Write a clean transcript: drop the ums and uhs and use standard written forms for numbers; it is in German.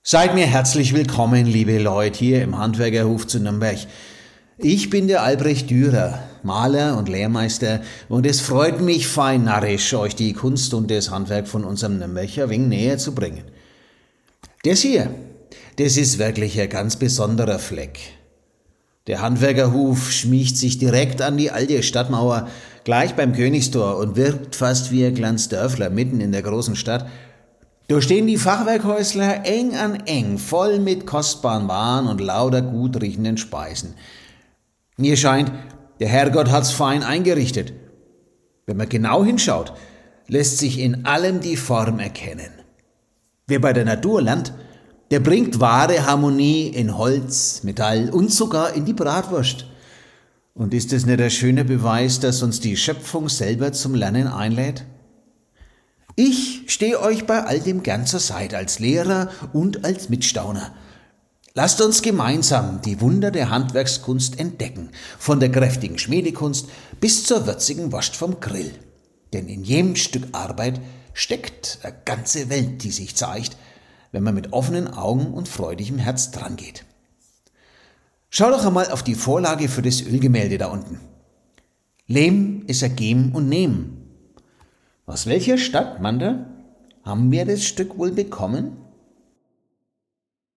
Seid mir herzlich willkommen, liebe Leute, hier im Handwerkerhof zu Nürnberg. Ich bin der Albrecht Dürer, Maler und Lehrmeister, und es freut mich fein narrisch, euch die Kunst und das Handwerk von unserem Nürnberger wenig näher zu bringen. Das hier, das ist wirklich ein ganz besonderer Fleck. Der Handwerkerhof schmiegt sich direkt an die alte Stadtmauer, gleich beim Königstor, und wirkt fast wie ein kleines Dörfler mitten in der großen Stadt. Da stehen die Fachwerkhäusler eng an eng, voll mit kostbaren Waren und lauter gut riechenden Speisen. Mir scheint, der Herrgott hat's fein eingerichtet. Wenn man genau hinschaut, lässt sich in allem die Form erkennen. Wer bei der Natur lernt, der bringt wahre Harmonie in Holz, Metall und sogar in die Bratwurst. Und ist es nicht ein schöner Beweis, dass uns die Schöpfung selber zum Lernen einlädt? Ich stehe euch bei all dem gern zur Seite als Lehrer und als Mitstauner. Lasst uns gemeinsam die Wunder der Handwerkskunst entdecken, von der kräftigen Schmiedekunst bis zur würzigen Wurst vom Grill. Denn in jedem Stück Arbeit steckt eine ganze Welt, die sich zeigt, wenn man mit offenen Augen und freudigem Herz drangeht. Schau doch einmal auf die Vorlage für das Ölgemälde da unten. Lehm ist ein Geben und Nehmen. Aus welcher Stadt, Manda, haben wir das Stück wohl bekommen?